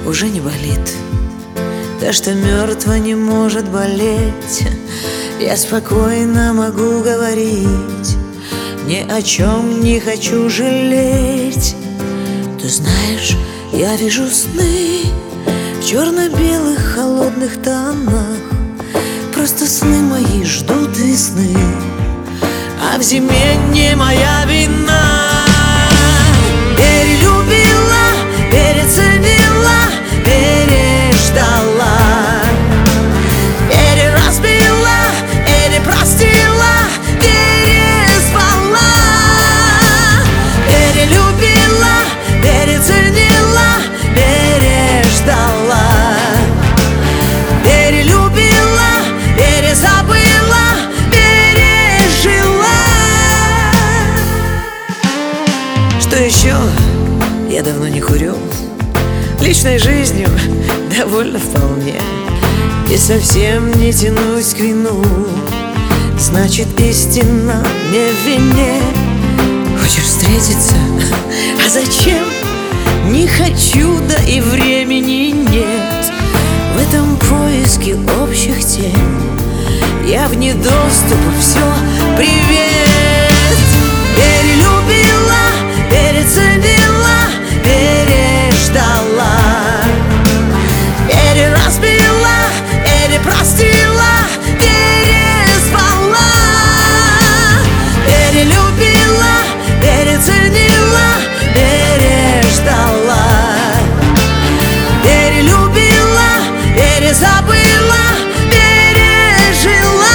уже не болит. То, что мертво, не может болеть. Я спокойно могу говорить, ни о чем не хочу жалеть. Ты знаешь, я вижу сны в черно-белых холодных тонах. Просто сны мои ждут весны, а в зиме не моя вина. Перелюбила, переценила, переждала, переразбила, перепростила, перезвала. Перелюбила, переценила, переждала, перелюбила, перезабыла, пережила. Что еще? Я давно не курю, личной жизнью довольна вполне, и совсем не тянусь к вину. Значит, истина не в вине. Хочешь встретиться? А зачем? Не хочу, да и времени нет. В этом поиске общих тем я вне доступа, все, привет. Перелюбила, переценила, переждала, переразбила, перепростила, перезвала. Перелюбила, переценила, переждала, перелюбила, перезабыла, пережила.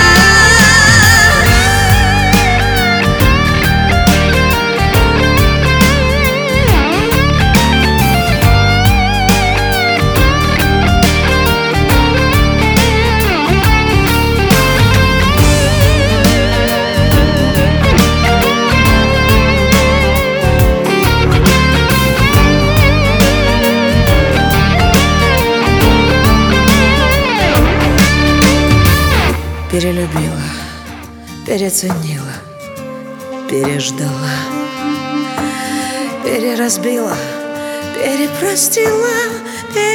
Перелюбила, переценила, переждала, переразбила, перепростила,